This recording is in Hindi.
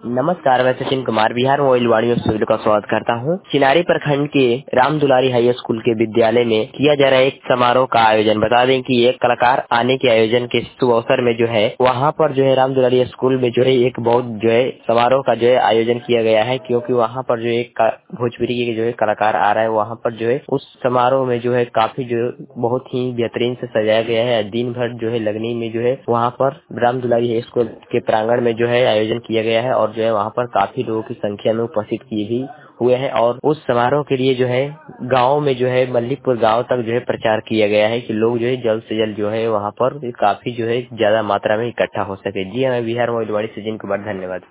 नमस्कार, मैं सचिन कुमार बिहार मोबाइल वाणी में सभी का स्वागत करता हूं। चिनारी प्रखंड के राम दुलारी हाई स्कूल के विद्यालय में किया जा रहा है एक समारोह का आयोजन। बता दें कि एक कलाकार आने के आयोजन के शुभ अवसर में जो है वहां पर जो है राम दुलारी स्कूल में जो है एक बहुत जो है समारोह का जो है आयोजन किया गया है, क्योंकि वहां पर जो एक भोजपुरी के जो है कलाकार आ रहा है। वहां पर जो है उस समारोह में जो है काफी जो बहुत ही बेहतरीन से सजाया गया है। दिन भर जो है लगनी में जो है वहां पर राम दुलारी हाई स्कूल के प्रांगण में जो है आयोजन किया गया है और जो है वहाँ पर काफी लोगों की संख्या में उपस्थित किए भी हुए हैं। और उस समारोह के लिए जो है गांव में जो है मल्लिकपुर गांव तक जो है प्रचार किया गया है कि लोग जो है जल्द से जल्द जो है वहाँ पर काफी जो है ज्यादा मात्रा में इकट्ठा हो सके। जी, मैं बिहार मोबाइल वाणी सचिन कुमार, धन्यवाद।